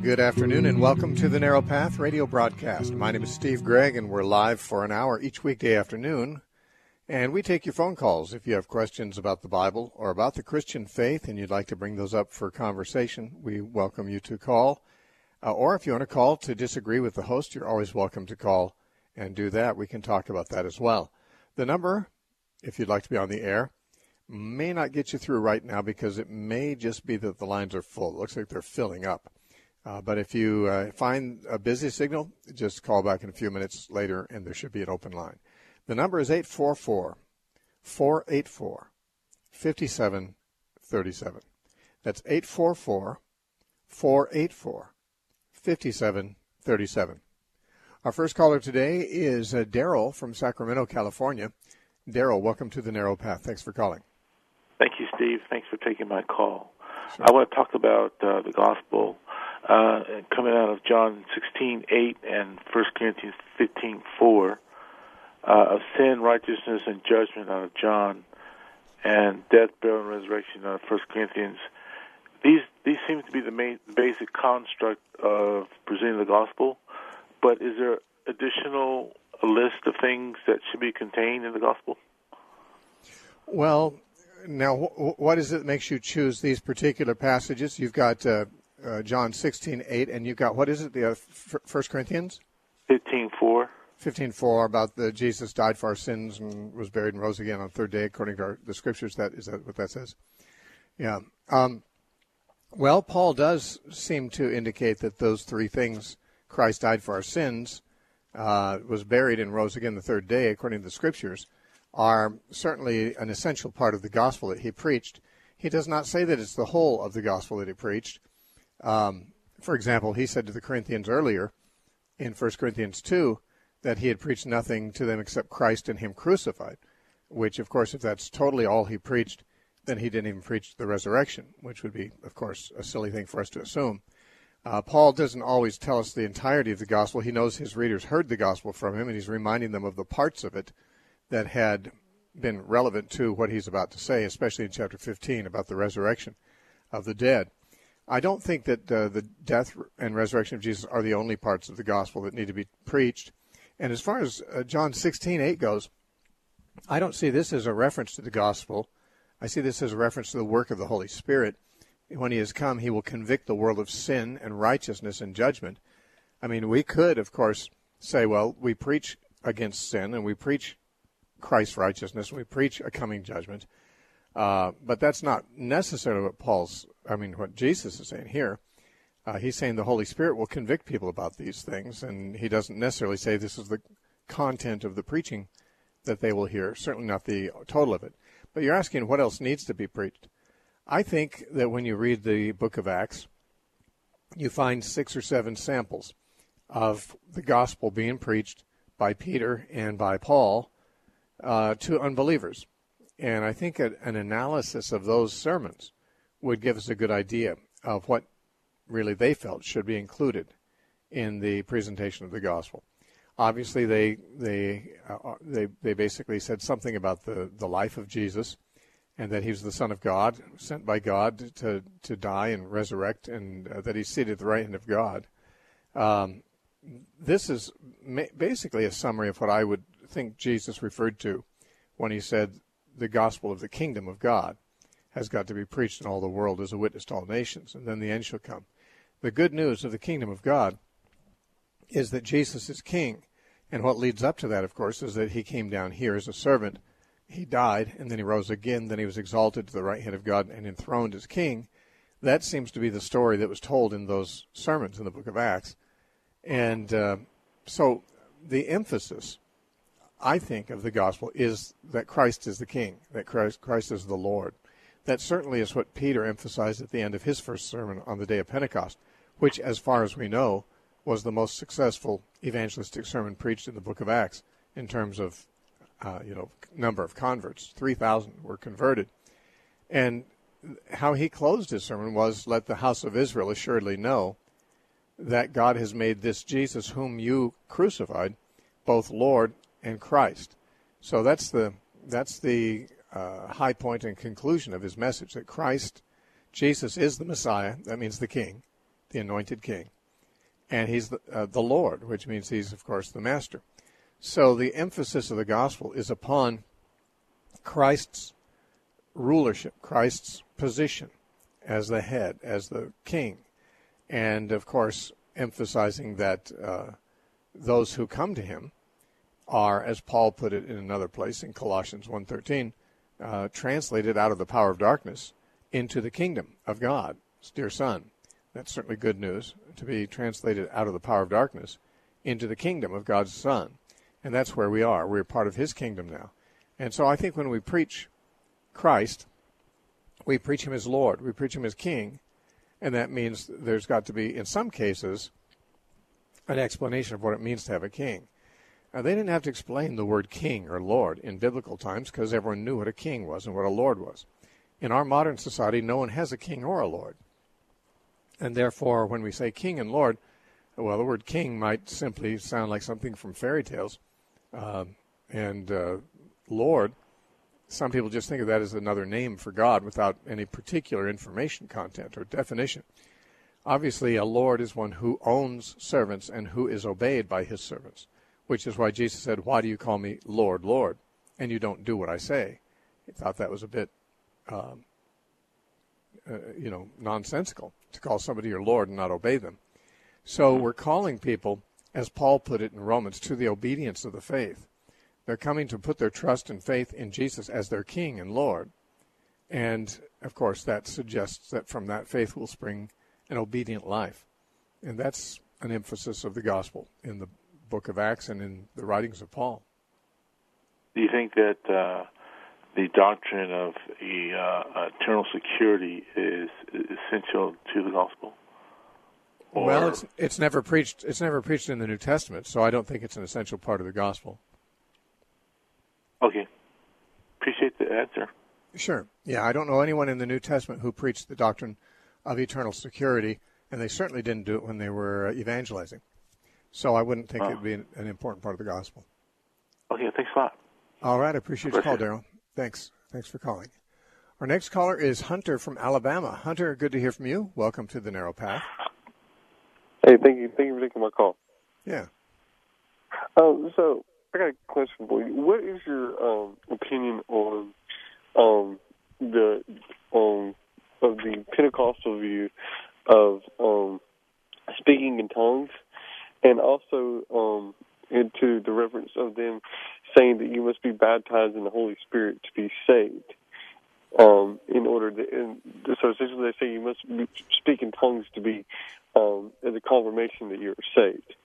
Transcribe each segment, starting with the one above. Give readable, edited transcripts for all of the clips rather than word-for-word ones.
Good afternoon and welcome to the Narrow Path radio broadcast. My name is Steve Gregg and we're live for an hour each weekday afternoon. And we take your phone calls if you have questions about the Bible or about the Christian faith and you'd like to bring those up for conversation. We welcome you to call. Or if you want to call to disagree with the host, you're always welcome to call and do that. We can talk about that as well. The number, if you'd like to be on the air, may not get you through right now because it may just be that the lines are full. It looks like they're filling up. But if you find a busy signal, just call back in a few minutes later and there should be an open line. The number is 844-484-5737. That's 844-484-5737. Our first caller today is Daryl from Sacramento, California. Daryl, welcome to the Narrow Path. Thanks for calling. Thank you, Steve. Thanks for taking my call. Sure. I want to talk about the gospel coming out of John 16:8 and 1 Corinthians 15:4 of sin, righteousness, and judgment out of John, and death, burial, and resurrection out of 1 Corinthians. These seem to be the main basic construct of presenting the gospel, but is there additional list of things that should be contained in the gospel? Well, now, what is it that makes you choose these particular passages? You've got John 16:8, and you've got, what is it, the 1 Corinthians? 15:4. 15:4, about the Jesus died for our sins and was buried and rose again on the third day, according to the Scriptures. Is that what that says? Yeah. Well, Paul does seem to indicate that those three things, Christ died for our sins, was buried and rose again the third day, according to the Scriptures, are certainly an essential part of the gospel that he preached. He does not say that it's the whole of the gospel that he preached. For example, he said to the Corinthians earlier in 1 Corinthians 2 that he had preached nothing to them except Christ and him crucified, which, of course, if that's totally all he preached, then he didn't even preach the resurrection, which would be, of course, a silly thing for us to assume. Paul doesn't always tell us the entirety of the gospel. He knows his readers heard the gospel from him, and he's reminding them of the parts of it that had been relevant to what he's about to say, especially in chapter 15 about the resurrection of the dead. I don't think that the death and resurrection of Jesus are the only parts of the gospel that need to be preached. And as far as John 16:8 goes, I don't see this as a reference to the gospel. I see this as a reference to the work of the Holy Spirit. When he has come, he will convict the world of sin and righteousness and judgment. I mean, we could, of course, say, well, we preach against sin and we preach Christ's righteousness, and we preach a coming judgment. But that's not necessarily what Jesus is saying here. He's saying the Holy Spirit will convict people about these things, and he doesn't necessarily say this is the content of the preaching that they will hear, certainly not the total of it. But you're asking what else needs to be preached. I think that when you read the book of Acts, you find 6 or 7 samples of the gospel being preached by Peter and by Paul to unbelievers. And I think an analysis of those sermons would give us a good idea of what really they felt should be included in the presentation of the gospel. Obviously, they basically said something about the life of Jesus, and that he was the Son of God, sent by God to die and resurrect, and that he's seated at the right hand of God. This is basically a summary of what I would think Jesus referred to when he said the gospel of the kingdom of God has got to be preached in all the world as a witness to all nations, and then the end shall come. The good news of the kingdom of God is that Jesus is king, and what leads up to that, of course, is that he came down here as a servant. He died, and then he rose again, then he was exalted to the right hand of God and enthroned as king. That seems to be the story that was told in those sermons in the book of Acts. And so the emphasis, I think, of the gospel is that Christ is the king, that Christ is the Lord. That certainly is what Peter emphasized at the end of his first sermon on the day of Pentecost, which, as far as we know, was the most successful evangelistic sermon preached in the book of Acts in terms of number of converts. 3,000 were converted. And how he closed his sermon was, let the house of Israel assuredly know that God has made this Jesus whom you crucified both Lord and Christ. So that's the high point and conclusion of his message, that Jesus is the Messiah, that means the King, the anointed King, and he's the Lord, which means he's, of course, the master. So the emphasis of the gospel is upon Christ's rulership, Christ's position as the head, as the king, and, of course, emphasizing that those who come to him are, as Paul put it in another place in Colossians 1:13, translated out of the power of darkness into the kingdom of God, his dear Son. That's certainly good news, to be translated out of the power of darkness into the kingdom of God's Son. And that's where we are. We're part of his kingdom now. And so I think when we preach Christ, we preach him as Lord, we preach him as King, and that means there's got to be, in some cases, an explanation of what it means to have a king. Now, they didn't have to explain the word king or Lord in biblical times because everyone knew what a king was and what a Lord was. In our modern society, no one has a king or a Lord. And therefore, when we say king and Lord, well, the word king might simply sound like something from fairy tales. And Lord, some people just think of that as another name for God without any particular information content or definition. Obviously, a Lord is one who owns servants and who is obeyed by his servants, which is why Jesus said, "Why do you call me Lord, Lord, and you don't do what I say?" He thought that was a bit, nonsensical to call somebody your Lord and not obey them. So we're calling people, as Paul put it in Romans, to the obedience of the faith. They're coming to put their trust and faith in Jesus as their King and Lord. And, of course, that suggests that from that faith will spring an obedient life. And that's an emphasis of the gospel in the book of Acts and in the writings of Paul. Do you think that the doctrine of eternal security is essential to the gospel? Or... Well, it's never preached. It's never preached in the New Testament, so I don't think it's an essential part of the gospel. Okay, appreciate the answer. Sure. Yeah, I don't know anyone in the New Testament who preached the doctrine of eternal security, and they certainly didn't do it when they were evangelizing. So I wouldn't think it would be an important part of the gospel. Okay, thanks a lot. All right, I appreciate your call, Daryl. Thanks. Thanks for calling. Our next caller is Hunter from Alabama. Hunter, good to hear from you. Welcome to the Narrow Path. Hey, thank you. Thank you for taking my call. Yeah. So I got a question for you. What is your opinion on the Pentecostal view of speaking in tongues, and also into the reference of them saying that you must be baptized in the Holy Spirit to be saved? In order to, so essentially they say you must speak in tongues to be as a confirmation that you're saved.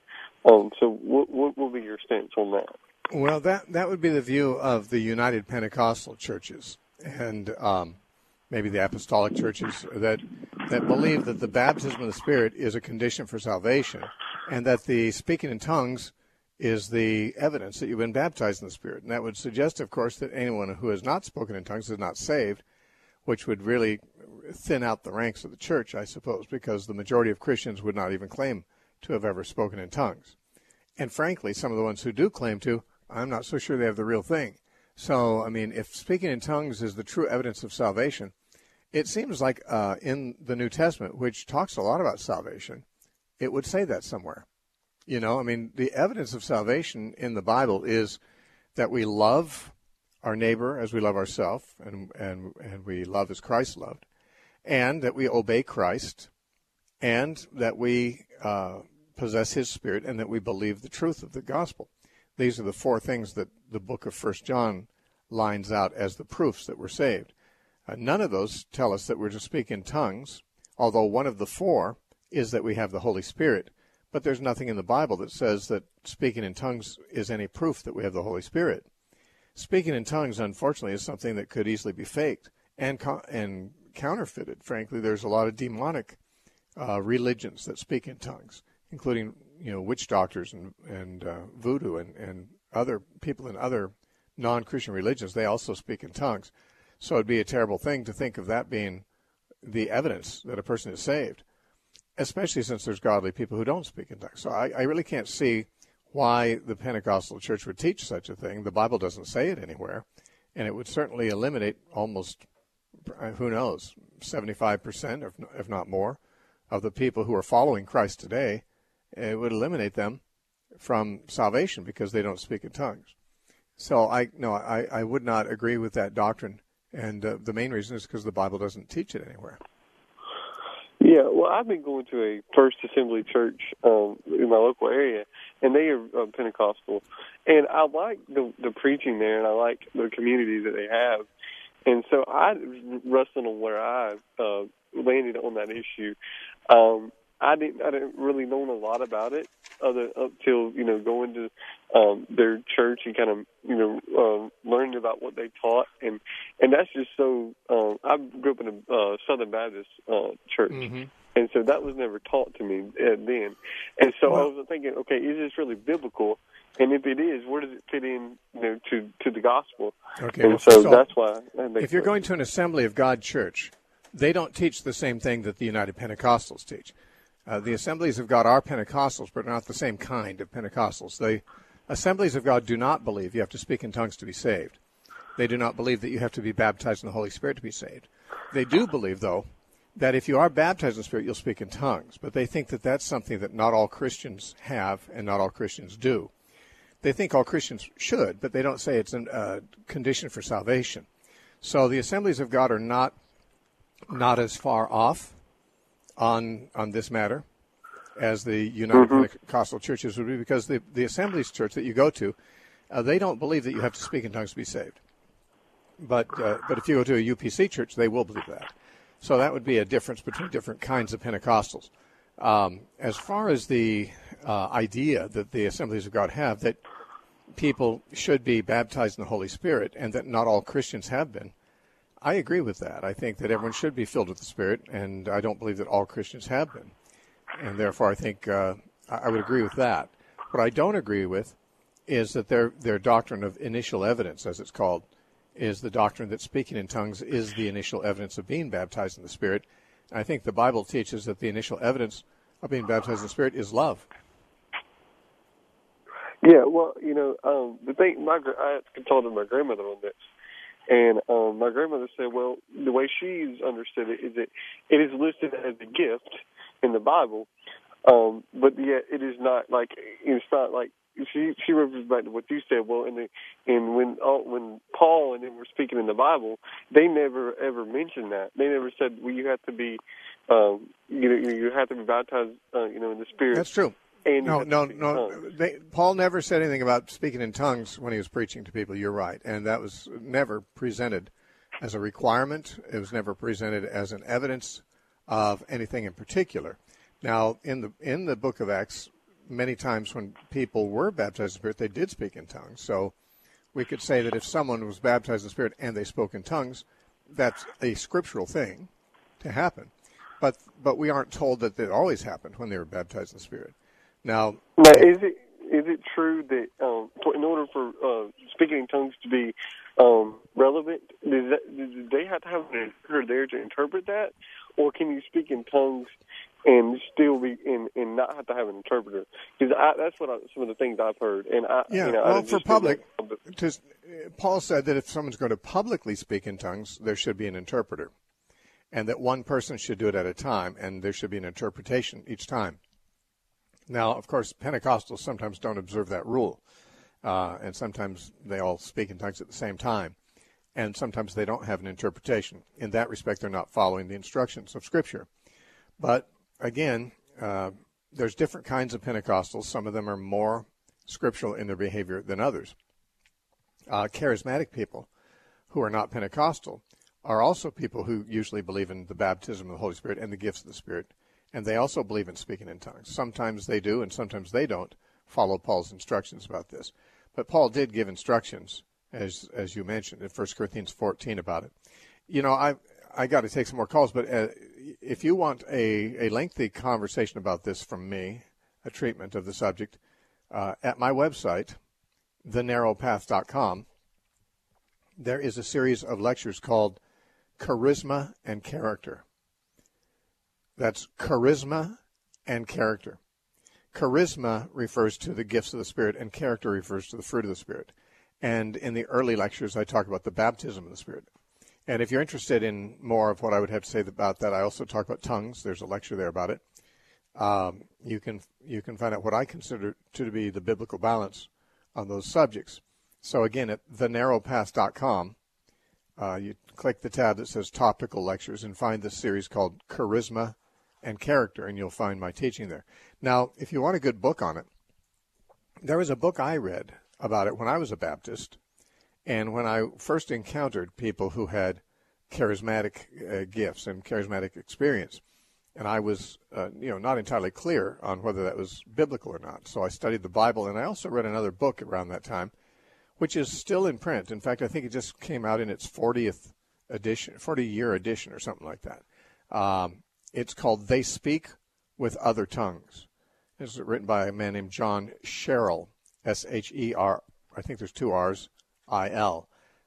So what will be your stance on that? Well, that would be the view of the United Pentecostal churches and maybe the apostolic churches that believe that the baptism of the Spirit is a condition for salvation, and that the speaking in tongues is the evidence that you've been baptized in the Spirit. And that would suggest, of course, that anyone who has not spoken in tongues is not saved, which would really thin out the ranks of the church, I suppose, because the majority of Christians would not even claim to have ever spoken in tongues. And frankly, some of the ones who do claim to, I'm not so sure they have the real thing. So, I mean, if speaking in tongues is the true evidence of salvation, it seems like in the New Testament, which talks a lot about salvation, it would say that somewhere. You know, I mean, the evidence of salvation in the Bible is that we love our neighbor as we love ourselves, and we love as Christ loved, and that we obey Christ, and that we possess his Spirit, and that we believe the truth of the gospel. These are the four things that the book of 1 John lines out as the proofs that we're saved. None of those tell us that we're to speak in tongues, although one of the four is that we have the Holy Spirit. But there's nothing in the Bible that says that speaking in tongues is any proof that we have the Holy Spirit. Speaking in tongues, unfortunately, is something that could easily be faked and counterfeited. Frankly, there's a lot of demonic religions that speak in tongues, including witch doctors and voodoo and other people in other non-Christian religions. They also speak in tongues. So it'd be a terrible thing to think of that being the evidence that a person is saved, especially since there's godly people who don't speak in tongues. So I really can't see why the Pentecostal church would teach such a thing. The Bible doesn't say it anywhere, and it would certainly eliminate almost, 75%, if not more, of the people who are following Christ today, it would eliminate them from salvation because they don't speak in tongues. So I would not agree with that doctrine, and the main reason is because the Bible doesn't teach it anywhere. Yeah, well, I've been going to a First Assembly church in my local area, and they are Pentecostal, and I like the preaching there, and I like the community that they have, and so I wrestled on where I landed on that issue. I didn't really know a lot about it up till going to their church and kind of learning about what they taught, and that's just so. I grew up in a Southern Baptist church, and so that was never taught to me then, and so I was thinking, okay, is this really biblical? And if it is, where does it fit in, to the gospel? Okay, and so that's why. If you're going to an Assembly of God church, they don't teach the same thing that the United Pentecostals teach. The Assemblies of God are Pentecostals, but not the same kind of Pentecostals. The Assemblies of God do not believe you have to speak in tongues to be saved. They do not believe that you have to be baptized in the Holy Spirit to be saved. They do believe, though, that if you are baptized in the Spirit, you'll speak in tongues. But they think that that's something that not all Christians have and not all Christians do. They think all Christians should, but they don't say it's a condition for salvation. So the Assemblies of God are not as far off on this matter as the United Pentecostal churches would be, because the Assemblies church that you go to, they don't believe that you have to speak in tongues to be saved. But if you go to a UPC church, they will believe that. So that would be a difference between different kinds of Pentecostals. As far as the idea that the Assemblies of God have, that people should be baptized in the Holy Spirit and that not all Christians have been, I agree with that. I think that everyone should be filled with the Spirit, and I don't believe that all Christians have been. And therefore, I think I would agree with that. What I don't agree with is that their doctrine of initial evidence, as it's called, is the doctrine that speaking in tongues is the initial evidence of being baptized in the Spirit. I think the Bible teaches that the initial evidence of being baptized in the Spirit is love. Yeah, well, the thing, I consulted my grandmother on this, and my grandmother said, well, the way she's understood it is that it is listed as a gift in the Bible, but yet it is not like, it's not like, she refers back to what you said. Well, when Paul and them were speaking in the Bible, they never ever mentioned that. They never said, well, you have to be, you have to be baptized, in the Spirit. That's true. No. Paul never said anything about speaking in tongues when he was preaching to people. You're right, and that was never presented as a requirement. It was never presented as an evidence of anything in particular. Now, in the book of Acts, many times when people were baptized in the Spirit, they did speak in tongues. So we could say that if someone was baptized in the Spirit and they spoke in tongues, that's a scriptural thing to happen. But we aren't told that it always happened when they were baptized in the Spirit. Now, is it true that in order for speaking in tongues to be relevant, do they have to have an interpreter there to interpret that, or can you speak in tongues and still be and not have to have an interpreter? Because that's some of the things I've heard. And for public, Paul said that if someone's going to publicly speak in tongues, there should be an interpreter, and that one person should do it at a time, and there should be an interpretation each time. Now, of course, Pentecostals sometimes don't observe that rule, and sometimes they all speak in tongues at the same time, and sometimes they don't have an interpretation. In that respect, they're not following the instructions of Scripture. But, again, there's different kinds of Pentecostals. Some of them are more scriptural in their behavior than others. Charismatic people who are not Pentecostal are also people who usually believe in the baptism of the Holy Spirit and the gifts of the Spirit. And they also believe in speaking in tongues. Sometimes they do, and sometimes they don't follow Paul's instructions about this. But Paul did give instructions, as you mentioned, in 1 Corinthians 14 about it. I got to take some more calls, but if you want a lengthy conversation about this from me, a treatment of the subject, at my website, thenarrowpath.com, there is a series of lectures called Charisma and Character. That's charisma and character. Charisma refers to the gifts of the Spirit, and character refers to the fruit of the Spirit. And in the early lectures, I talk about the baptism of the Spirit. And if you're interested in more of what I would have to say about that, I also talk about tongues. There's a lecture there about it. you can find out what I consider to be the biblical balance on those subjects. So again, at thenarrowpath.com, you click the tab that says Topical Lectures and find the series called Charisma and Character, and you'll find my teaching there. Now, if you want a good book on it, there was a book I read about it when I was a Baptist, and when I first encountered people who had charismatic gifts and charismatic experience. And I was, not entirely clear on whether that was biblical or not. So I studied the Bible, and I also read another book around that time, which is still in print. In fact, I think it just came out in its 40th edition, 40-year edition or something like that. It's called They Speak with Other Tongues. It's written by a man named John Sherrill, S-H-E-R, I think there's two R's, I-L.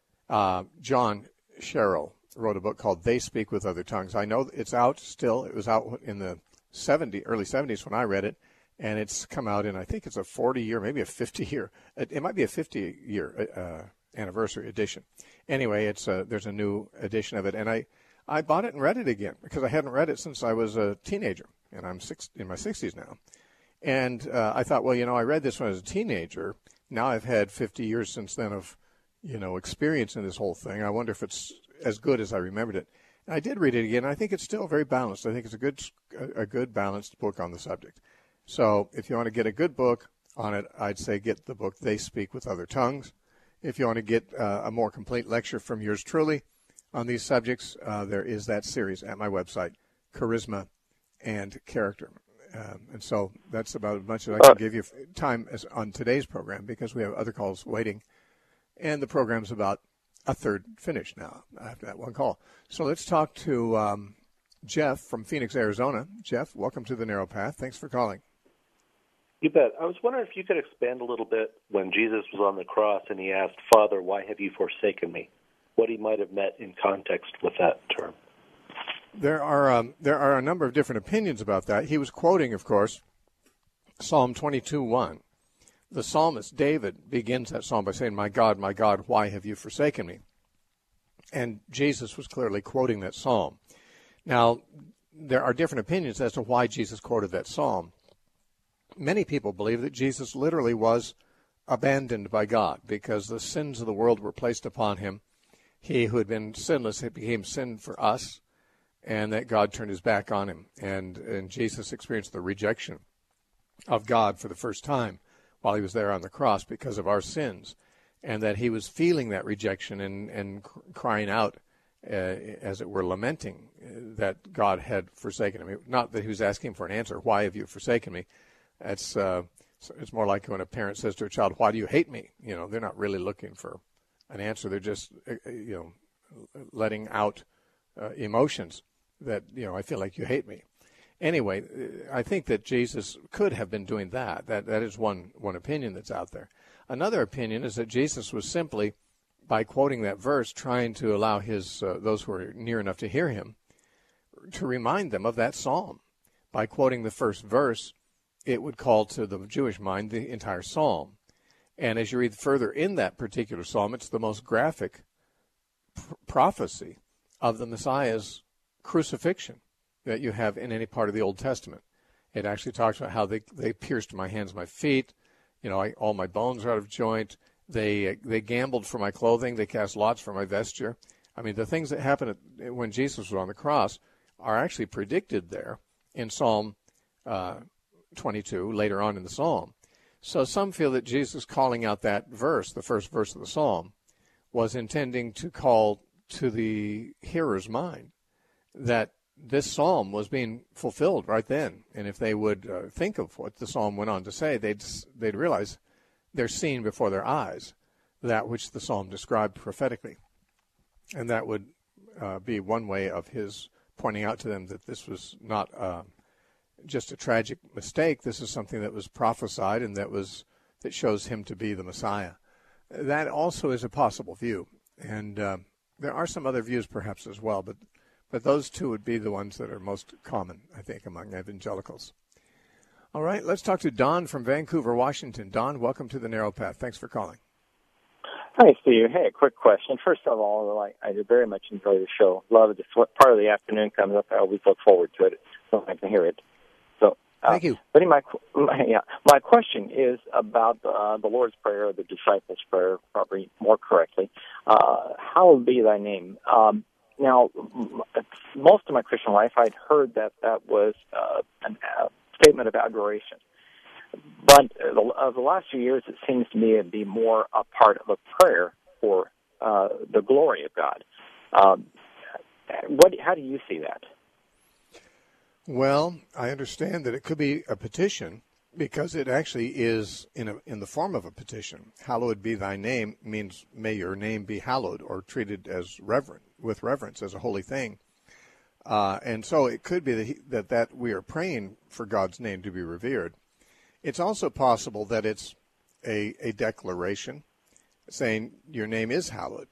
John Sherrill wrote a book called They Speak with Other Tongues. I know it's out still. It was out in the early 70s when I read it, and it's come out in, I think it's a 40-year, maybe a 50-year. It might be a 50-year anniversary edition. Anyway, there's a new edition of it, and I bought it and read it again because I hadn't read it since I was a teenager, and I'm in my 60s now. And I thought, well, I read this when I was a teenager. Now I've had 50 years since then of, experience in this whole thing. I wonder if it's as good as I remembered it. And I did read it again. I think it's still very balanced. I think it's a good balanced book on the subject. So if you want to get a good book on it, I'd say get the book They Speak with Other Tongues. If you want to get a more complete lecture from yours truly on these subjects, there is that series at my website, Charisma and Character. And so that's about as much as I can give you time on today's program because we have other calls waiting. And the program's about a third finished now after that one call. So let's talk to Jeff from Phoenix, Arizona. Jeff, welcome to the Narrow Path. Thanks for calling. You bet. I was wondering if you could expand a little bit when Jesus was on the cross and he asked, Father, why have you forsaken me? What he might have meant in context with that term. There are a number of different opinions about that. He was quoting, of course, Psalm 22:1. The psalmist David begins that psalm by saying, my God, why have you forsaken me? And Jesus was clearly quoting that psalm. Now, there are different opinions as to why Jesus quoted that psalm. Many people believe that Jesus literally was abandoned by God because the sins of the world were placed upon him. He who had been sinless became sin for us, and that God turned his back on him. And Jesus experienced the rejection of God for the first time while he was there on the cross because of our sins, and that he was feeling that rejection and crying out, as it were, lamenting that God had forsaken him. Not that he was asking for an answer, why have you forsaken me? It's more like when a parent says to a child, why do you hate me? They're not really looking for an answer. They're just, letting out emotions that, I feel like you hate me. Anyway, I think that Jesus could have been doing that. That is one opinion that's out there. Another opinion is that Jesus was simply, by quoting that verse, trying to allow those who were near enough to hear him to remind them of that psalm. By quoting the first verse, it would call to the Jewish mind the entire psalm. And as you read further in that particular psalm, it's the most graphic prophecy of the Messiah's crucifixion that you have in any part of the Old Testament. It actually talks about how they pierced my hands, my feet. All my bones are out of joint. They gambled for my clothing. They cast lots for my vesture. I mean, the things that happened when Jesus was on the cross are actually predicted there in Psalm 22, later on in the Psalm. So some feel that Jesus calling out that verse, the first verse of the Psalm, was intending to call to the hearer's mind that this psalm was being fulfilled right then. And if they would think of what the psalm went on to say, they'd realize they're seeing before their eyes that which the psalm described prophetically. And that would be one way of his pointing out to them that this was not just a tragic mistake. This is something that was prophesied and that shows him to be the Messiah. That also is a possible view. And there are some other views perhaps as well, but those two would be the ones that are most common, I think, among evangelicals. All right, let's talk to Don from Vancouver, Washington. Don, welcome to the Narrow Path. Thanks for calling. Hi, Steve. Hey, a quick question. First of all, I very much enjoy the show. Love it. Part of the afternoon comes up. I always look forward to it so I can hear it. So Thank you. But my question is about the Lord's Prayer, or the disciples' prayer, probably more correctly. Hallowed be thy name. Now, most of my Christian life, I'd heard that was a statement of adoration. But the last few years, it seems to me to be more a part of a prayer for the glory of God. How do you see that? Well, I understand that it could be a petition because it actually is in the form of a petition. Hallowed be thy name means may your name be hallowed, or treated as with reverence as a holy thing. And so it could be that we are praying for God's name to be revered. It's also possible that it's a declaration saying your name is hallowed.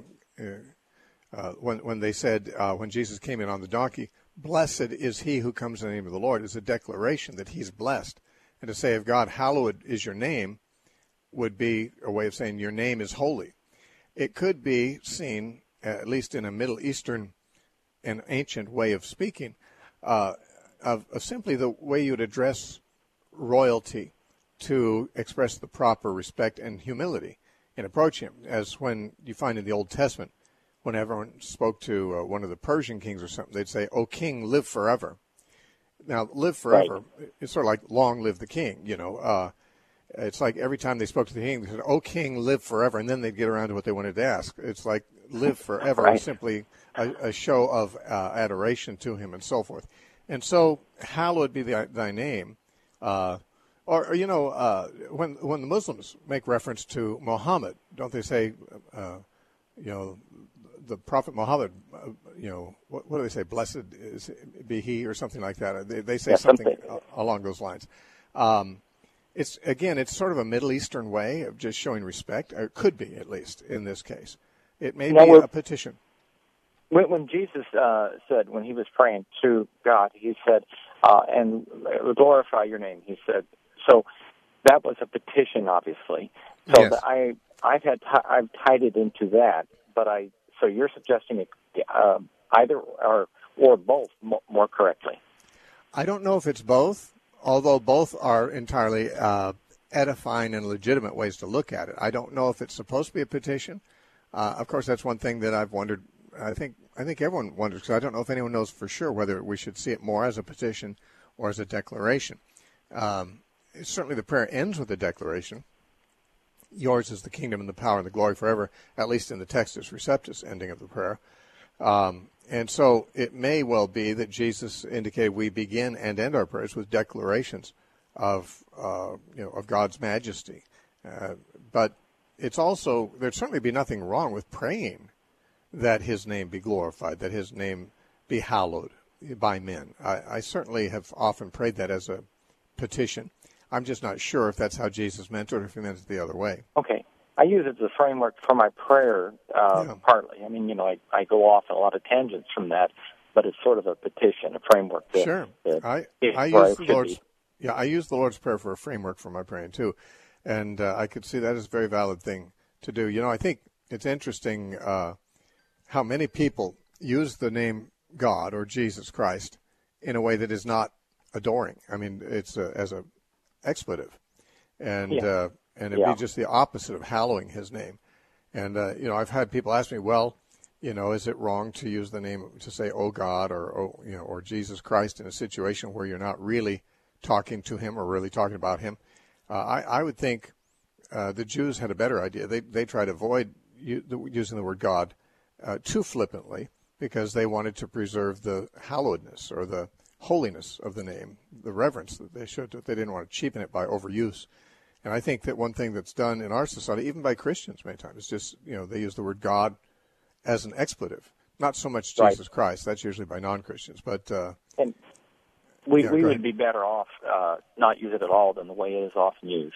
When they said, when Jesus came in on the donkey, blessed is he who comes in the name of the Lord, is a declaration that he's blessed. And to say of God, hallowed is your name, would be a way of saying your name is holy. It could be seen, at least in a Middle Eastern and ancient way of speaking, of simply the way you would address royalty to express the proper respect and humility in approaching him, as when you find in the Old Testament, when everyone spoke to one of the Persian kings or something, they'd say, "O king, live forever." Now, live forever, right. It's sort of like long live the king, It's like every time they spoke to the king, they said, "O king, live forever," and then they'd get around to what they wanted to ask. It's like live forever right. is simply a show of adoration to him and so forth. And so, hallowed be thy name. When the Muslims make reference to Muhammad, don't they say, the Prophet Muhammad, what do they say? Blessed be he, or something like that. They say something along those lines. It's sort of a Middle Eastern way of just showing respect. Or it could be, at least in this case. It may be a petition. When Jesus said, when he was praying to God, he said, and glorify your name, he said. So that was a petition, obviously. So yes. I've tied it into that, so you're suggesting it either or both more correctly. I don't know if it's both, although both are entirely edifying and legitimate ways to look at it. I don't know if it's supposed to be a petition. Of course, that's one thing that I've wondered. I think everyone wonders, because I don't know if anyone knows for sure whether we should see it more as a petition or as a declaration. Certainly the prayer ends with a declaration. Yours is the kingdom and the power and the glory forever, at least in the Textus Receptus ending of the prayer. And so it may well be that Jesus indicated we begin and end our prayers with declarations of God's majesty. But it's also, there'd certainly be nothing wrong with praying that his name be glorified, that his name be hallowed by men. I certainly have often prayed that as a petition. I'm just not sure if that's how Jesus meant it or if he meant it the other way. Okay. I use it as a framework for my prayer, partly. I mean, I go off on a lot of tangents from that, but it's sort of a petition, a framework. Sure. I use the Lord's Prayer for a framework for my praying, too. And I could see that as a very valid thing to do. I think it's interesting how many people use the name God or Jesus Christ in a way that is not adoring. I mean, it's as a expletive, and it'd be just the opposite of hallowing his name. And I've had people ask me, well, is it wrong to use the name to say "Oh God" or Jesus Christ in a situation where you're not really talking to him or really talking about him? I would think the Jews had a better idea. They tried to avoid using the word God too flippantly, because they wanted to preserve the hallowedness or the holiness of the name, the reverence that they showed. They didn't want to cheapen it by overuse. And I think that one thing that's done in our society, even by Christians many times, is just, they use the word God as an expletive. Not so much Jesus Christ. That's usually by non-Christians. But and we would be better off not use it at all than the way it is often used.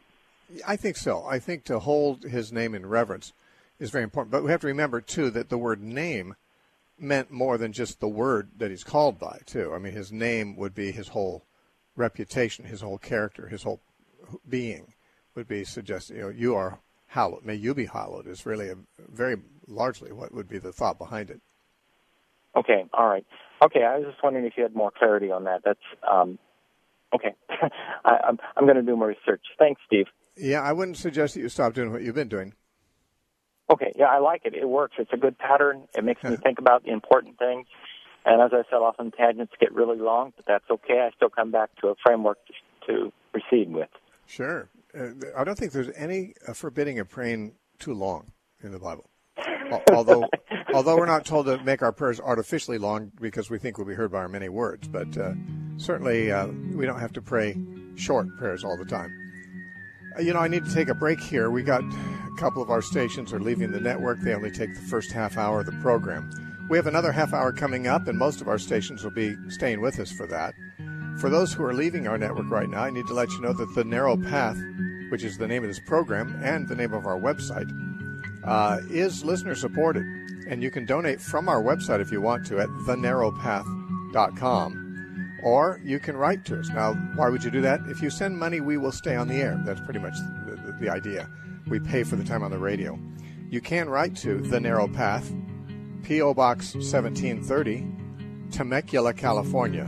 I think so. I think to hold his name in reverence is very important. But we have to remember, too, that the word name meant more than just the word that he's called by, too. I mean, his name would be his whole reputation, his whole character, his whole being would be suggested. You are hallowed. May you be hallowed is really very largely what would be the thought behind it. Okay, all right. Okay, I was just wondering if you had more clarity on that. That's Okay. I'm going to do more research. Thanks, Steve. Yeah, I wouldn't suggest that you stop doing what you've been doing. Okay, yeah, I like it. It works. It's a good pattern. It makes me think about the important things. And as I said, often tangents get really long, but that's okay. I still come back to a framework to proceed with. Sure. I don't think there's any forbidding of praying too long in the Bible. Although we're not told to make our prayers artificially long because we think we'll be heard by our many words. But certainly we don't have to pray short prayers all the time. I need to take a break here. We got a couple of our stations are leaving the network. They only take the first half hour of the program. We have another half hour coming up, and most of our stations will be staying with us for that. For those who are leaving our network right now, I need to let you know that The Narrow Path, which is the name of this program and the name of our website, is listener-supported. And you can donate from our website if you want to at thenarrowpath.com. Or you can write to us. Now, why would you do that? If you send money, we will stay on the air. That's pretty much the idea. We pay for the time on the radio. You can write to The Narrow Path, P.O. Box 1730, Temecula, California,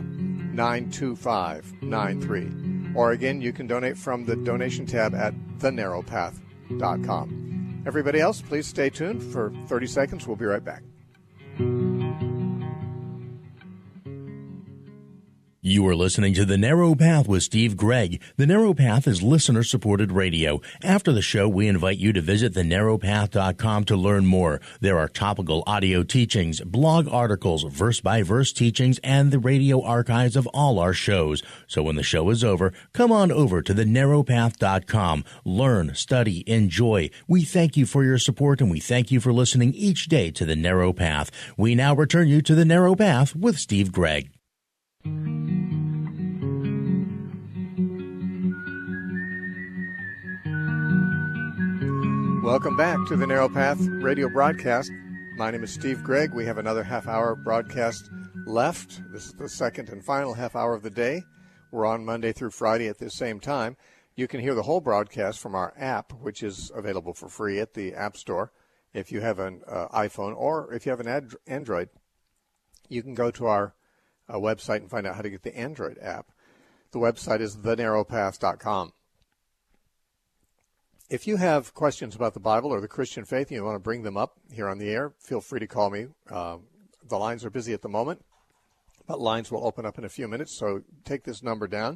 92593. Or again, you can donate from the donation tab at thenarrowpath.com. Everybody else, please stay tuned for 30 seconds. We'll be right back. You are listening to The Narrow Path with Steve Gregg. The Narrow Path is listener-supported radio. After the show, we invite you to visit thenarrowpath.com to learn more. There are topical audio teachings, blog articles, verse-by-verse teachings, and the radio archives of all our shows. So when the show is over, come on over to thenarrowpath.com. Learn, study, enjoy. We thank you for your support, and we thank you for listening each day to The Narrow Path. We now return you to The Narrow Path with Steve Gregg. Welcome back to the Narrow Path radio broadcast. My name is Steve Gregg. We have another half-hour broadcast left. This is the second and final half hour of the day. We're on Monday through Friday at the same time. You can hear the whole broadcast from our app, which is available for free at the App Store. If you have an iPhone or if you have an Android, you can go to our website and find out how to get the Android app. The website is thenarrowpath.com. If you have questions about the Bible or the Christian faith and you want to bring them up here on the air, feel free to call me. The lines are busy at the moment, but lines will open up in a few minutes, so take this number down,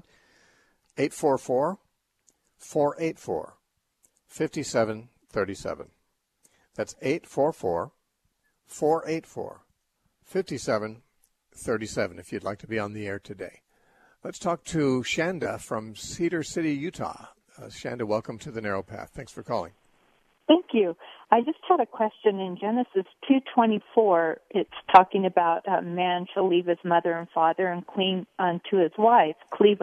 844-484-5737. That's 844-484-5737 if you'd like to be on the air today. Let's talk to Shanda from Cedar City, Utah. Shanda, welcome to the Narrow Path. Thanks for calling. Thank you. I just had a question. In Genesis 2:24, it's talking about a man shall leave his mother and father and cleave unto his wife.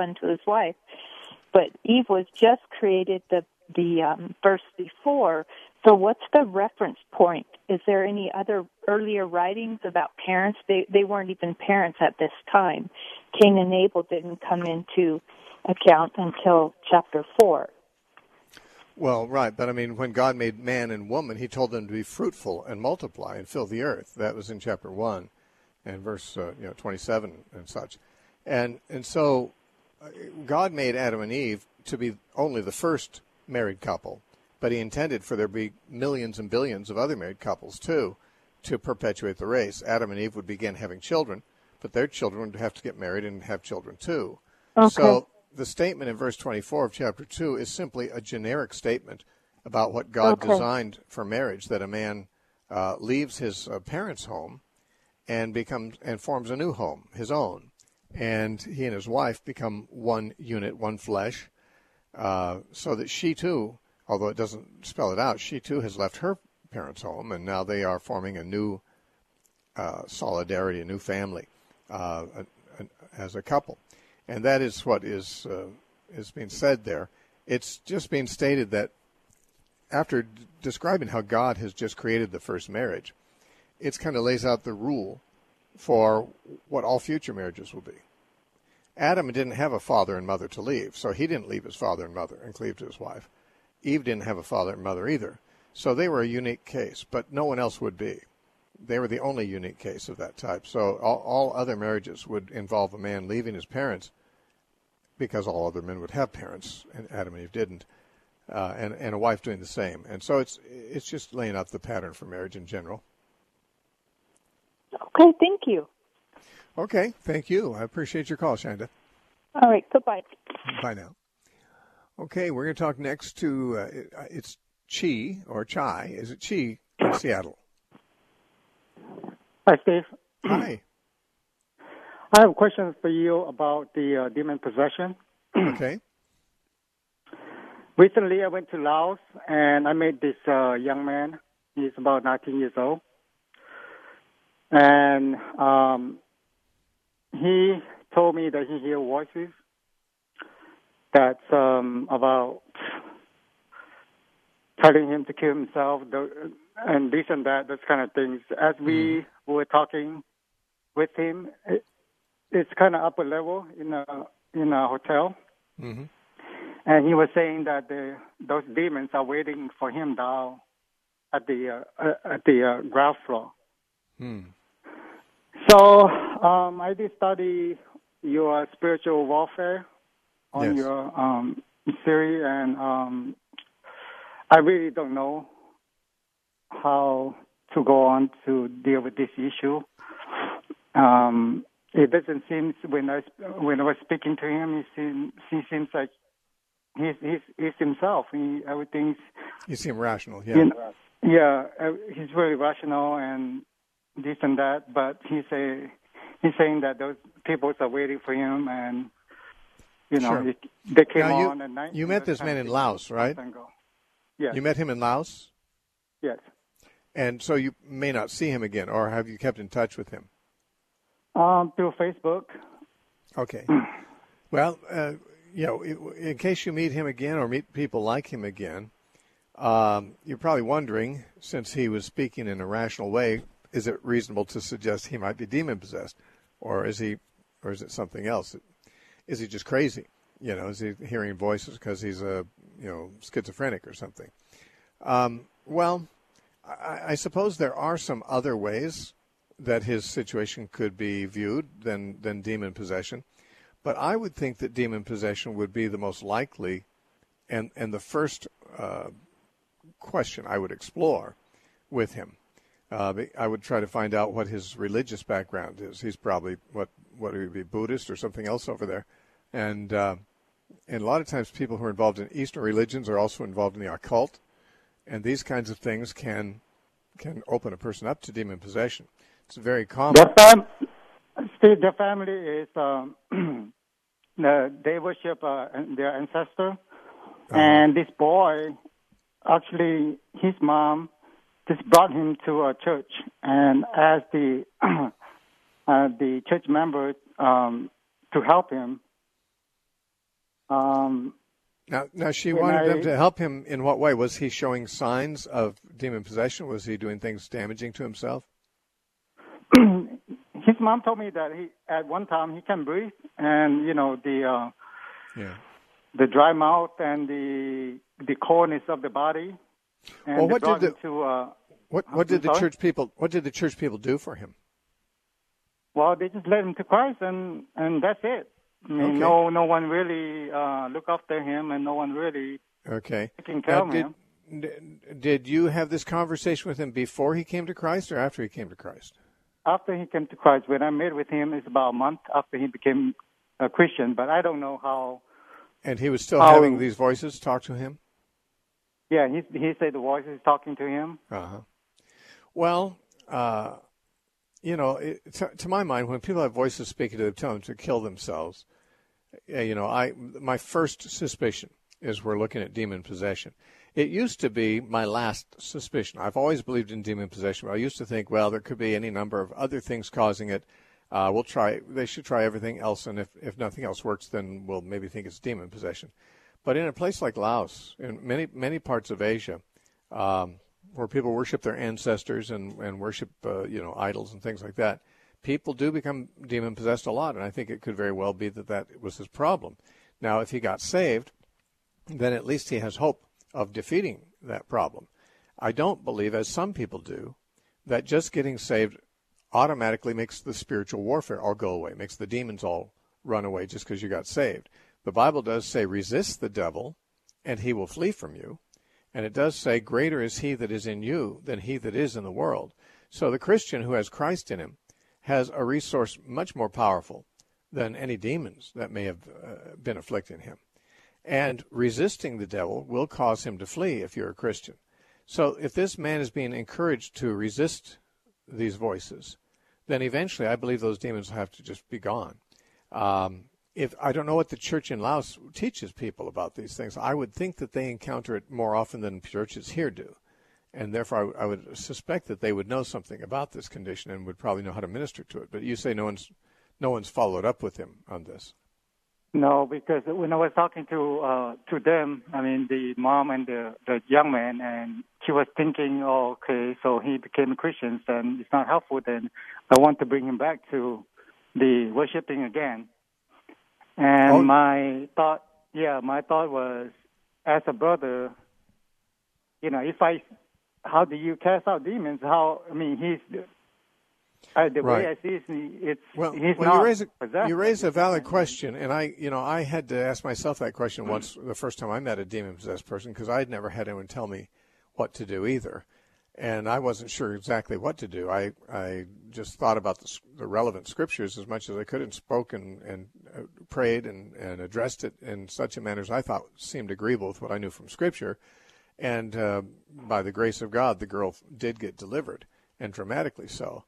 But Eve was just created the verse before. So what's the reference point? Is there any other earlier writings about parents? They weren't even parents at this time. Cain and Abel didn't come into account until chapter 4. Well, right, but I mean, when God made man and woman, he told them to be fruitful and multiply and fill the earth. That was in chapter 1 and verse 27 and such. And so God made Adam and Eve to be only the first married couple, but he intended for there to be millions and billions of other married couples too, to perpetuate the race. Adam and Eve would begin having children, but their children would have to get married and have children too. Okay. So the statement in verse 24 of chapter 2 is simply a generic statement about what God designed for marriage, that a man leaves his parents' home and forms a new home, his own. And he and his wife become one unit, one flesh, so that she too, although it doesn't spell it out, she too has left her parents' home, and now they are forming a new solidarity, a new family as a couple. And that is what is being said there. It's just being stated that after describing how God has just created the first marriage, it kind of lays out the rule for what all future marriages will be. Adam didn't have a father and mother to leave, so he didn't leave his father and mother and cleave to his wife. Eve didn't have a father and mother either. So they were a unique case, but no one else would be. They were the only unique case of that type. So all other marriages would involve a man leaving his parents because all other men would have parents, and Adam and Eve didn't, and a wife doing the same. And so it's just laying out the pattern for marriage in general. Okay, thank you. Okay, thank you. I appreciate your call, Shanda. All right, goodbye. Bye now. Okay, we're going to talk next to, it's Chi, or Chai. Is it Chi in Seattle? Hi, Steve. Hi. I have a question for you about the demon possession. Okay. Recently, I went to Laos, and I met this young man. He's about 19 years old. And he told me that he hears voices that's about telling him to kill himself, and this and that, those kind of things. As we were talking with him, it's kind of upper level in a hotel. Mm-hmm. And he was saying that those demons are waiting for him down at the ground floor. So I did study your spiritual warfare on your series, and I really don't know how to go on to deal with this issue. It doesn't seem when I was speaking to him, he seems like he's himself. Everything's. You seem rational, yeah. He's very rational and this and that, but he's saying that those people are waiting for him, and sure. They came now on at night. You met this man in Laos, right? Yes. You met him in Laos? Yes. And so you may not see him again, or have you kept in touch with him? Through Facebook. Okay. Well, in case you meet him again or meet people like him again, you're probably wondering, since he was speaking in a rational way, is it reasonable to suggest he might be demon-possessed? Or is it something else? Is he just crazy? Is he hearing voices because he's a, schizophrenic or something? Well, I suppose there are some other ways that his situation could be viewed than demon possession. But I would think that demon possession would be the most likely and the first question I would explore with him. I would try to find out what his religious background is. He's probably, what he would be, Buddhist or something else over there. And a lot of times people who are involved in Eastern religions are also involved in the occult. And these kinds of things can open a person up to demon possession. It's very common. The family is, they worship their ancestor. And this boy, actually, his mom just brought him to a church and asked the church member to help him. Now she wanted them to help him in what way? Was he showing signs of demon possession? Was he doing things damaging to himself? His mom told me that at one time he can breathe, and the dry mouth and the coldness of the body. And well, what did the church people do for him? Well, they just led him to Christ, and that's it. I mean, no one really look after him, and no one really taking care of him. Did you have this conversation with him before he came to Christ or after he came to Christ? After he came to Christ. When I met with him, it's about a month after he became a Christian, but I don't know how. And he was still having these voices talk to him? Yeah, he said the voice is talking to him. Uh-huh. Well, to my mind, when people have voices speaking to them, telling them to kill themselves, my first suspicion is we're looking at demon possession. It used to be my last suspicion. I've always believed in demon possession, but I used to think, well, there could be any number of other things causing it. They should try everything else, and if nothing else works, then we'll maybe think it's demon possession. But in a place like Laos, in many parts of Asia, where people worship their ancestors and worship idols and things like that, people do become demon possessed a lot, and I think it could very well be that was his problem. Now, if he got saved, then at least he has hope of defeating that problem. I don't believe, as some people do, that just getting saved automatically makes the spiritual warfare all go away, makes the demons all run away just because you got saved. The Bible does say, resist the devil, and he will flee from you. And it does say, greater is he that is in you than he that is in the world. So the Christian who has Christ in him has a resource much more powerful than any demons that may have been afflicting him. And resisting the devil will cause him to flee if you're a Christian. So if this man is being encouraged to resist these voices, then eventually I believe those demons will have to just be gone. If I don't know what the church in Laos teaches people about these things, I would think that they encounter it more often than churches here do. And therefore I would suspect that they would know something about this condition and would probably know how to minister to it. But you say no one's followed up with him on this. No, because when I was talking to them, I mean the mom and the young man, and she was thinking, oh, okay, so he became a Christian, and it's not helpful. Then I want to bring him back to the worshiping again. And my thought was, as a brother, how do you cast out demons? The way I see it, he's not. You raise a valid question, and I had to ask myself that question once the first time I met a demon-possessed person, because I'd never had anyone tell me what to do either, and I wasn't sure exactly what to do. I just thought about the relevant scriptures as much as I could, and spoke and prayed and addressed it in such a manner as I thought seemed agreeable with what I knew from Scripture, and by the grace of God, the girl did get delivered, and dramatically so.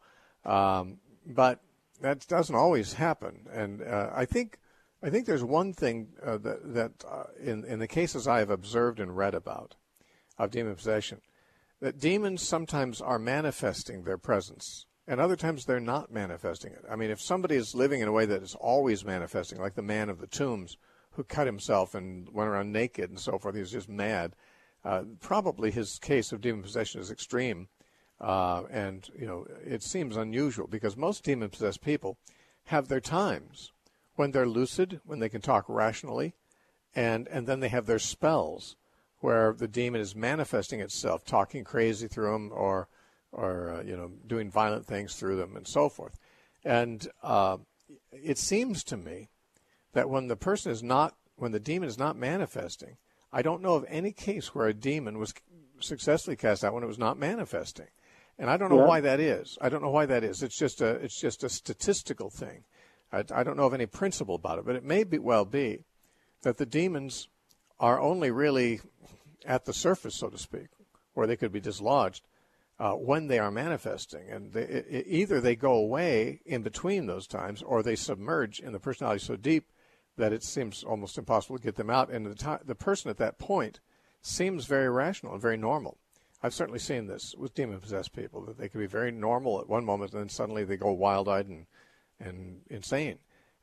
But that doesn't always happen, and I think there's one thing that in the cases I have observed and read about of demon possession, that demons sometimes are manifesting their presence, and other times they're not manifesting it. I mean, if somebody is living in a way that is always manifesting, like the man of the tombs who cut himself and went around naked and so forth, he was just mad, probably his case of demon possession is extreme. And it seems unusual, because most demon-possessed people have their times when they're lucid, when they can talk rationally, and then they have their spells where the demon is manifesting itself, talking crazy through them, or doing violent things through them, and so forth. And it seems to me that when the demon is not manifesting, I don't know of any case where a demon was successfully cast out when it was not manifesting. And I don't know why that is. It's just a statistical thing. I don't know of any principle about it, but it may well be that the demons are only really at the surface, so to speak, where they could be dislodged when they are manifesting. And either they go away in between those times, or they submerge in the personality so deep that it seems almost impossible to get them out. And the person at that point seems very rational and very normal. I've certainly seen this with demon-possessed people, that they can be very normal at one moment, and then suddenly they go wild-eyed and insane.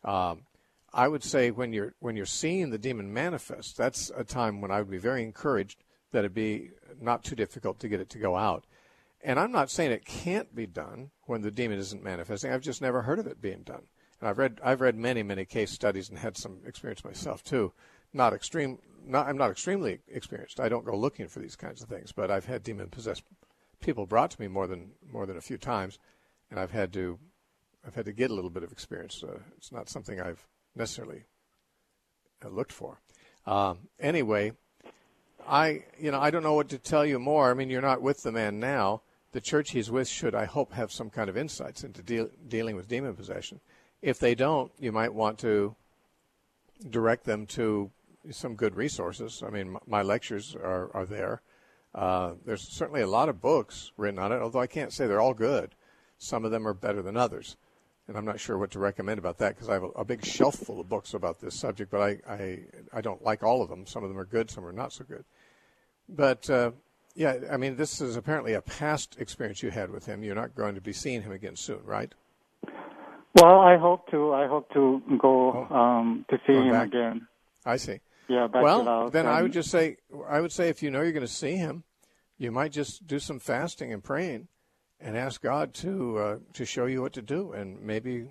I would say when you're seeing the demon manifest, that's a time when I would be very encouraged that it'd be not too difficult to get it to go out. And I'm not saying it can't be done when the demon isn't manifesting. I've just never heard of it being done. And I've read many case studies and had some experience myself too. I'm not extremely experienced. I don't go looking for these kinds of things, but I've had demon-possessed people brought to me more than a few times, and I've had to get a little bit of experience. It's not something I've necessarily looked for. Anyway, I don't know what to tell you more. I mean, you're not with the man now. The church he's with should, I hope, have some kind of insights into dealing with demon possession. If they don't, you might want to direct them to some good resources. I mean, my lectures are there. There's certainly a lot of books written on it, although I can't say they're all good. Some of them are better than others. And I'm not sure what to recommend about that, because I have a big shelf full of books about this subject, but I don't like all of them. Some of them are good, some are not so good. But, I mean, this is apparently a past experience you had with him. You're not going to be seeing him again soon, right? Well, I hope to go to see him again. I see. Yeah, back to Laos. Then I would say if you know you're going to see him, you might just do some fasting and praying, and ask God to show you what to do. And maybe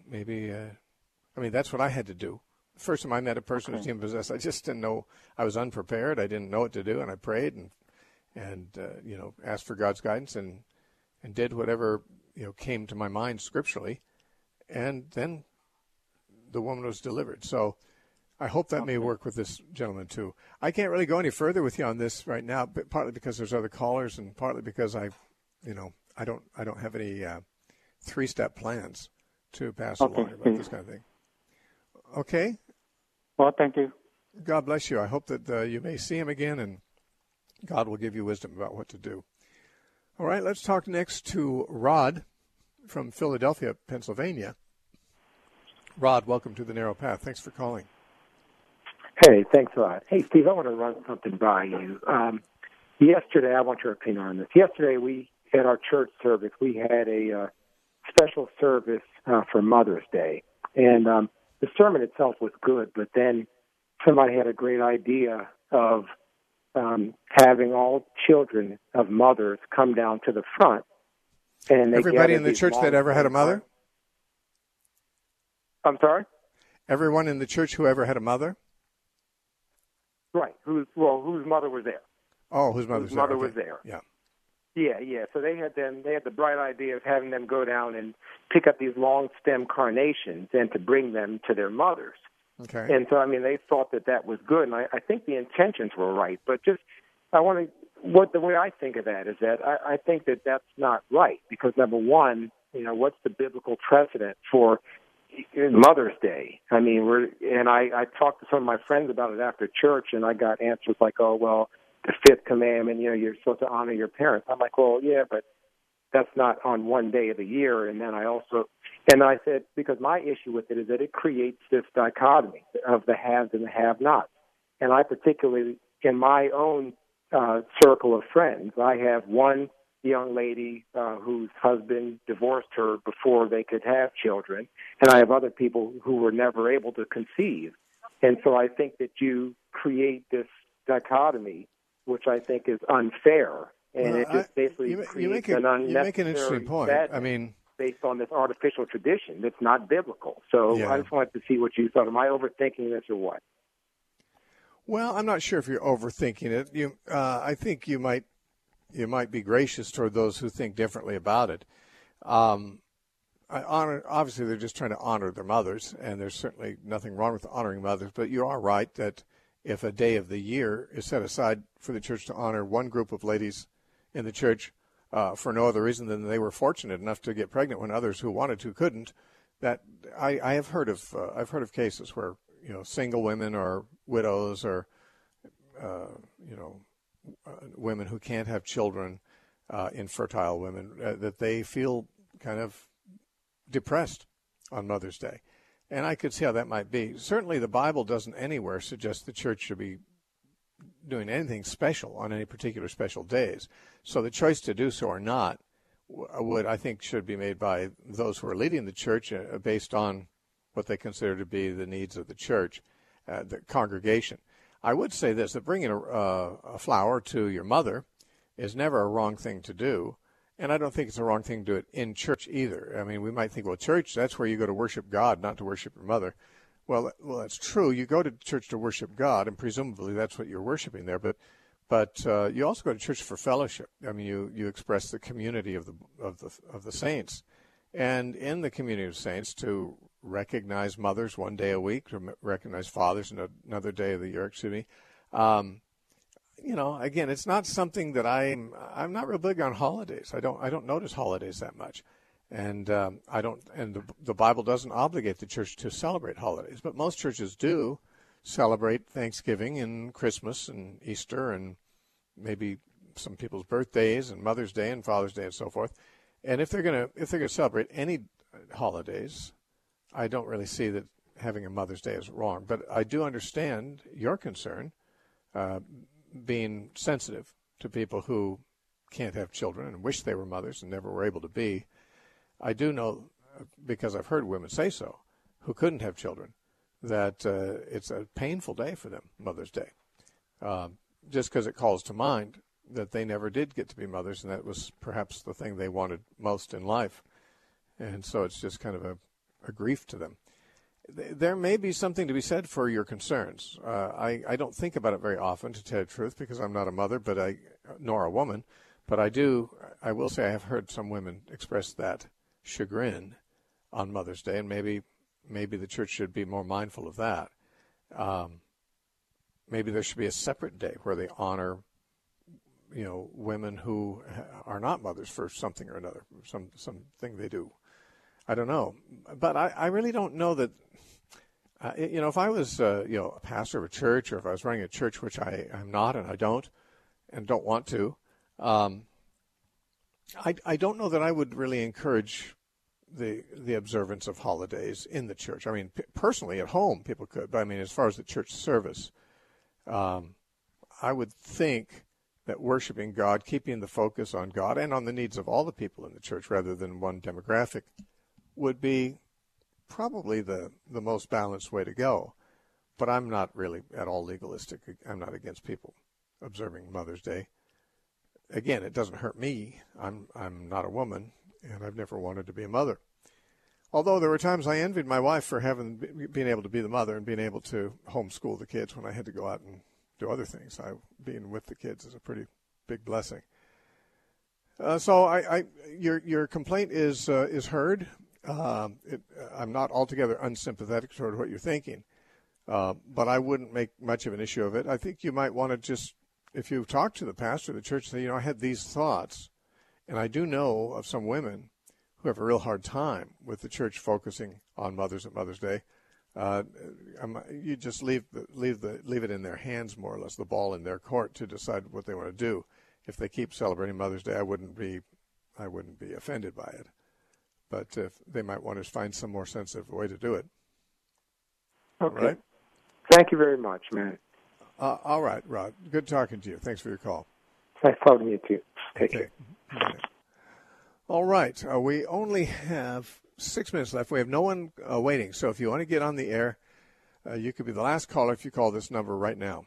I mean, that's what I had to do. The first time I met a person who's demon possessed, I just didn't know. I was unprepared. I didn't know what to do, and I prayed and asked for God's guidance and did whatever came to my mind scripturally, and then the woman was delivered. So I hope that may work with this gentleman too. I can't really go any further with you on this right now, but partly because there's other callers, and partly because I don't have any 3-step plans to pass along about this kind of thing. Okay. Well, thank you. God bless you. I hope that you may see him again, and God will give you wisdom about what to do. All right, let's talk next to Rod from Philadelphia, Pennsylvania. Rod, welcome to the Narrow Path. Thanks for calling. Hey, thanks a lot. Hey, Steve, I want to run something by you. Yesterday, I want your opinion on this. Yesterday, we at our church service, we had a special service for Mother's Day. And the sermon itself was good, but then somebody had a great idea of having all children of mothers come down to the front. And everybody in the church that ever had a mother? I'm sorry? Everyone in the church who ever had a mother? Right. Whose mother was there? Oh, whose mother was there. Yeah. Yeah. So they had the bright idea of having them go down and pick up these long stem carnations and to bring them to their mothers. Okay. And so, I mean, they thought that was good, and I think the intentions were right. But the way I think of that is that I think that that's not right because, number one, what's the biblical precedent for Mother's Day? I mean, I talked to some of my friends about it after church, and I got answers like, oh, well, the 5th commandment, you're supposed to honor your parents. I'm like, well, yeah, but that's not on one day of the year. And then I said, because my issue with it is that it creates this dichotomy of the haves and the have-nots. And I particularly, in my own circle of friends, I have one young lady whose husband divorced her before they could have children, and I have other people who were never able to conceive. And so I think that you create this dichotomy, which I think is unfair. And it just basically creates an unnecessary you make an interesting point. I mean, based on this artificial tradition that's not biblical. So I just wanted to see what you thought. Am I overthinking this or what? Well, I'm not sure if you're overthinking it. I think you might be gracious toward those who think differently about it. Obviously, they're just trying to honor their mothers, and there's certainly nothing wrong with honoring mothers. But you are right that if a day of the year is set aside for the church to honor one group of ladies in the church for no other reason than they were fortunate enough to get pregnant when others who wanted to couldn't, that I have heard of. I've heard of cases where single women or widows or women who can't have children, infertile women, that they feel kind of depressed on Mother's Day. And I could see how that might be. Certainly the Bible doesn't anywhere suggest the church should be doing anything special on any particular special days. So the choice to do so or not I think should be made by those who are leading the church based on what they consider to be the needs of the church, the congregation. I would say this, that bringing a flower to your mother is never a wrong thing to do, and I don't think it's a wrong thing to do it in church either. I mean, we might think, well, church, that's where you go to worship God, not to worship your mother. Well, that's true. You go to church to worship God, and presumably that's what you're worshiping there, but you also go to church for fellowship. I mean, you express the community of the saints, and in the community of saints to recognize mothers one day a week, to recognize fathers another day of the year. Again, it's not something that I'm not real big on holidays. I don't notice holidays that much, and the Bible doesn't obligate the church to celebrate holidays, but most churches do celebrate Thanksgiving and Christmas and Easter and maybe some people's birthdays and Mother's Day and Father's Day and so forth. And if they're gonna celebrate any holidays, I don't really see that having a Mother's Day is wrong. But I do understand your concern, being sensitive to people who can't have children and wish they were mothers and never were able to be. I do know, because I've heard women say so, who couldn't have children, that it's a painful day for them, Mother's Day, just because it calls to mind that they never did get to be mothers, and that was perhaps the thing they wanted most in life. And so it's just kind of a grief to them. There may be something to be said for your concerns. I don't think about it very often, to tell the truth, because I'm not a mother, nor a woman. But I will say I have heard some women express that chagrin on Mother's Day, and maybe the church should be more mindful of that. Maybe there should be a separate day where they honor, women who are not mothers for something or another, something they do. I don't know, but I really don't know that. If I was a pastor of a church, or if I was running a church, which I'm not, and I don't want to, I don't know that I would really encourage the observance of holidays in the church. I mean, personally, at home, people could, but I mean, as far as the church service, I would think that worshiping God, keeping the focus on God and on the needs of all the people in the church rather than one demographic, would be probably the most balanced way to go. But I'm not really at all legalistic. I'm not against people observing Mother's Day. Again, it doesn't hurt me. I'm not a woman, and I've never wanted to be a mother. Although there were times I envied my wife for being able to be the mother and being able to homeschool the kids when I had to go out and do other things. Being with the kids is a pretty big blessing. So your complaint is heard. I'm not altogether unsympathetic toward what you're thinking, but I wouldn't make much of an issue of it. I think you might want to just, if you talk to the pastor of the church, say, I had these thoughts, and I do know of some women who have a real hard time with the church focusing on mothers at Mother's Day. You just leave it in their hands, more or less, the ball in their court to decide what they want to do. If they keep celebrating Mother's Day, I wouldn't be offended by it. But if they might want to find some more sensitive way to do it. Okay. Right? Thank you very much, man. All right, Rod. Good talking to you. Thanks for your call. Nice talking to you, too. Take care. All right. We only have 6 minutes left. We have no one waiting. So if you want to get on the air, you could be the last caller if you call this number right now,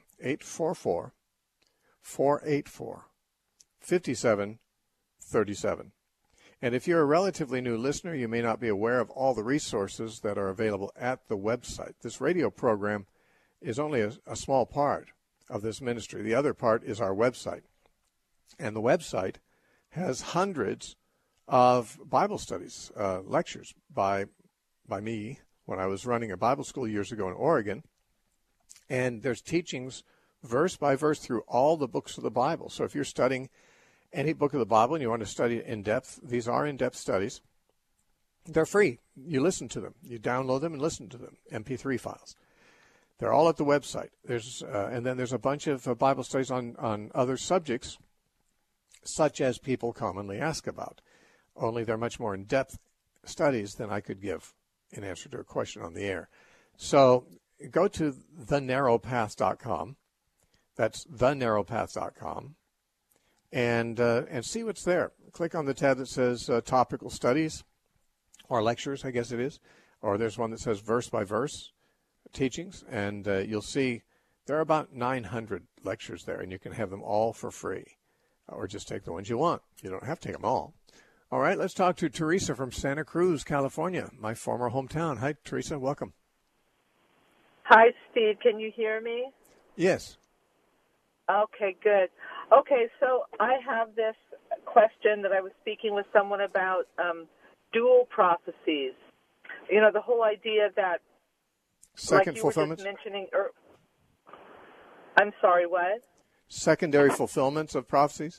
844-484-5737. And if you're a relatively new listener, you may not be aware of all the resources that are available at the website. This radio program is only a small part of this ministry. The other part is our website. And the website has hundreds of Bible studies, lectures by me when I was running a Bible school years ago in Oregon. And there's teachings verse by verse through all the books of the Bible. So if you're studying any book of the Bible and you want to study it in depth, these are in-depth studies. They're free. You listen to them. You download them and listen to them, MP3 files. They're all at the website. And then there's a bunch of Bible studies on other subjects, such as people commonly ask about. Only they're much more in-depth studies than I could give in answer to a question on the air. So go to thenarrowpath.com. That's thenarrowpath.com. And see what's there. Click on the tab that says topical studies or lectures, I guess it is. Or there's one that says verse by verse teachings. And you'll see there are about 900 lectures there, and you can have them all for free. Or just take the ones you want. You don't have to take them all. All right, let's talk to Teresa from Santa Cruz, California, my former hometown. Hi, Teresa. Welcome. Hi, Steve. Can you hear me? Yes. Okay, good. Okay, so I have this question that I was speaking with someone about dual prophecies. The whole idea that second like you fulfillment. Were just mentioning. I'm sorry, what? Secondary fulfillments of prophecies.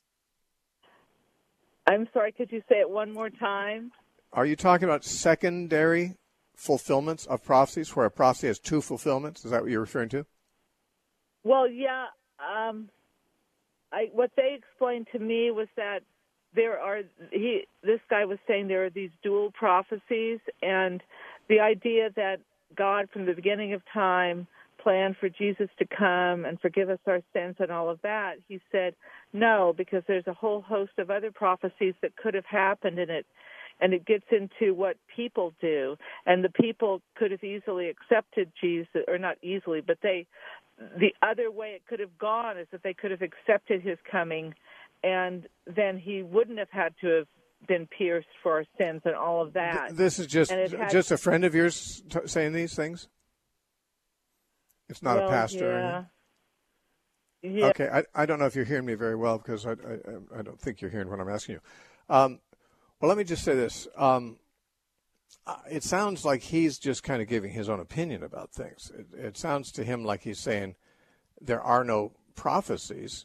I'm sorry. Could you say it one more time? Are you talking about secondary fulfillments of prophecies, where a prophecy has two fulfillments? Is that what you're referring to? Well, yeah. What they explained to me was that this guy was saying there are these dual prophecies, and the idea that God, from the beginning of time, planned for Jesus to come and forgive us our sins and all of that. He said no, because there's a whole host of other prophecies that could have happened in it. And it gets into what people do. And the people could have easily accepted Jesus, or not easily, but the other way it could have gone is that they could have accepted his coming, and then he wouldn't have had to have been pierced for our sins and all of that. This is just a friend of yours saying these things? It's not a pastor. Yeah. Okay, I don't know if you're hearing me very well, because I don't think you're hearing what I'm asking you. Well, let me just say this. it sounds like he's just kind of giving his own opinion about things. It sounds to him like he's saying there are no prophecies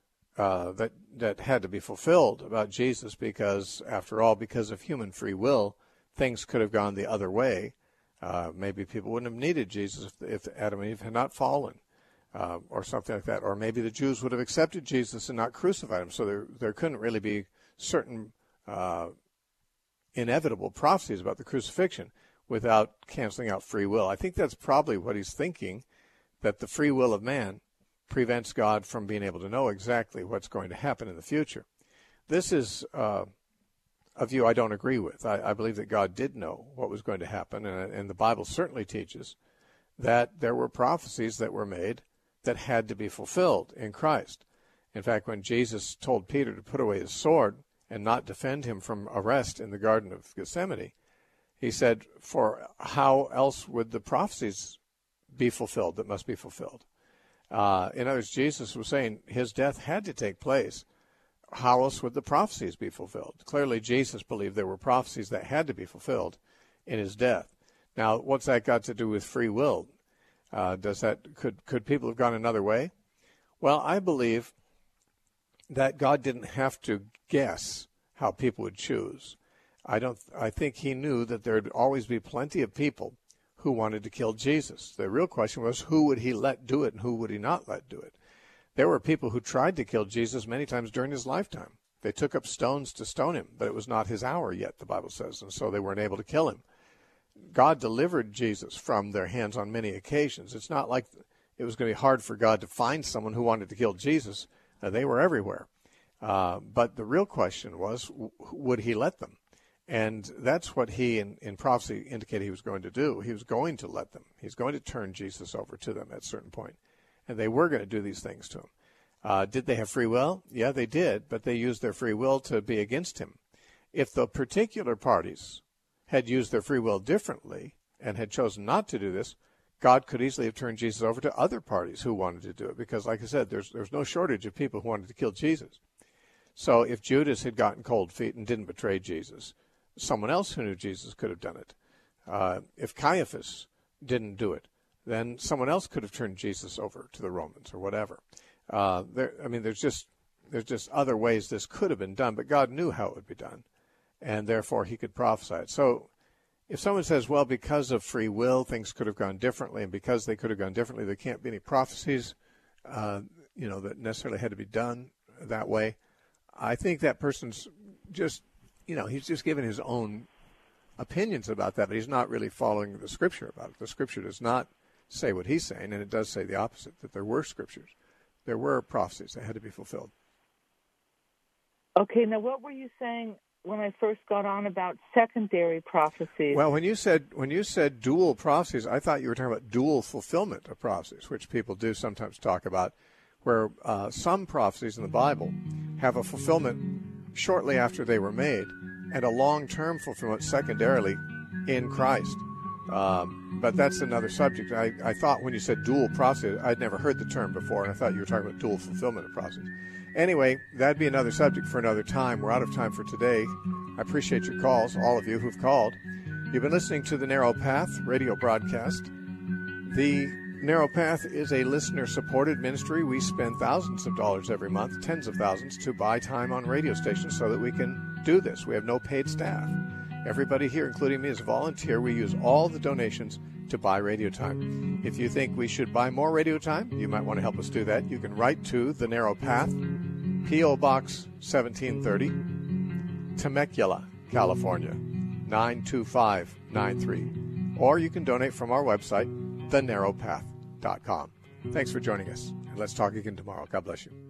that had to be fulfilled about Jesus because, after all, because of human free will, things could have gone the other way. Maybe people wouldn't have needed Jesus if Adam and Eve had not fallen, or something like that. Or maybe the Jews would have accepted Jesus and not crucified him. So there couldn't really be certain inevitable prophecies about the crucifixion without canceling out free will. I think that's probably what he's thinking, that the free will of man prevents God from being able to know exactly what's going to happen in the future. This is a view I don't agree with. I believe that God did know what was going to happen, and the Bible certainly teaches that there were prophecies that were made that had to be fulfilled in Christ. In fact, when Jesus told Peter to put away his sword and not defend him from arrest in the Garden of Gethsemane, he said, for how else would the prophecies be fulfilled that must be fulfilled? In other words, Jesus was saying his death had to take place. How else would the prophecies be fulfilled? Clearly, Jesus believed there were prophecies that had to be fulfilled in his death. Now, what's that got to do with free will? Could people have gone another way? Well, I believe that God didn't have to guess how people would choose. I think he knew that there would always be plenty of people who wanted to kill Jesus. The real question was, who would he let do it and who would he not let do it? There were people who tried to kill Jesus many times during his lifetime. They took up stones to stone him, but it was not his hour yet, the Bible says, and so they weren't able to kill him. God delivered Jesus from their hands on many occasions. It's not like it was going to be hard for God to find someone who wanted to kill Jesus. They were everywhere. But the real question was, would he let them? And that's what he, in prophecy, indicated he was going to do. He was going to let them. He's going to turn Jesus over to them at a certain point. And they were going to do these things to him. Did they have free will? Yeah, they did, but they used their free will to be against him. If the particular parties had used their free will differently and had chosen not to do this, God could easily have turned Jesus over to other parties who wanted to do it, because, like I said, there's no shortage of people who wanted to kill Jesus. So if Judas had gotten cold feet and didn't betray Jesus, someone else who knew Jesus could have done it. If Caiaphas didn't do it, then someone else could have turned Jesus over to the Romans or whatever. There's just other ways this could have been done, but God knew how it would be done, and therefore he could prophesy it. So if someone says, well, because of free will, things could have gone differently, and because they could have gone differently, there can't be any prophecies, that necessarily had to be done that way, I think that person's just, he's just giving his own opinions about that, but he's not really following the Scripture about it. The Scripture does not say what he's saying, and it does say the opposite, that there were Scriptures. There were prophecies that had to be fulfilled. Okay, now what were you saying when I first got on about secondary prophecies? Well, when you said dual prophecies, I thought you were talking about dual fulfillment of prophecies, which people do sometimes talk about, where some prophecies in the Bible have a fulfillment shortly after they were made and a long-term fulfillment secondarily in Christ. But that's another subject. I thought when you said dual prophecy, I'd never heard the term before, and I thought you were talking about dual fulfillment of prophecies. Anyway, that'd be another subject for another time. We're out of time for today. I appreciate your calls, all of you who've called. You've been listening to the Narrow Path radio broadcast. The Narrow Path is a listener-supported ministry. We spend thousands of dollars every month, tens of thousands, to buy time on radio stations so that we can do this. We have no paid staff. Everybody here, including me, is a volunteer. We use all the donations to buy radio time. If you think we should buy more radio time, you might want to help us do that. You can write to The Narrow Path, P.O. Box 1730, Temecula, California, 92593. Or you can donate from our website, thenarrowpath.com. Thanks for joining us, and let's talk again tomorrow. God bless you.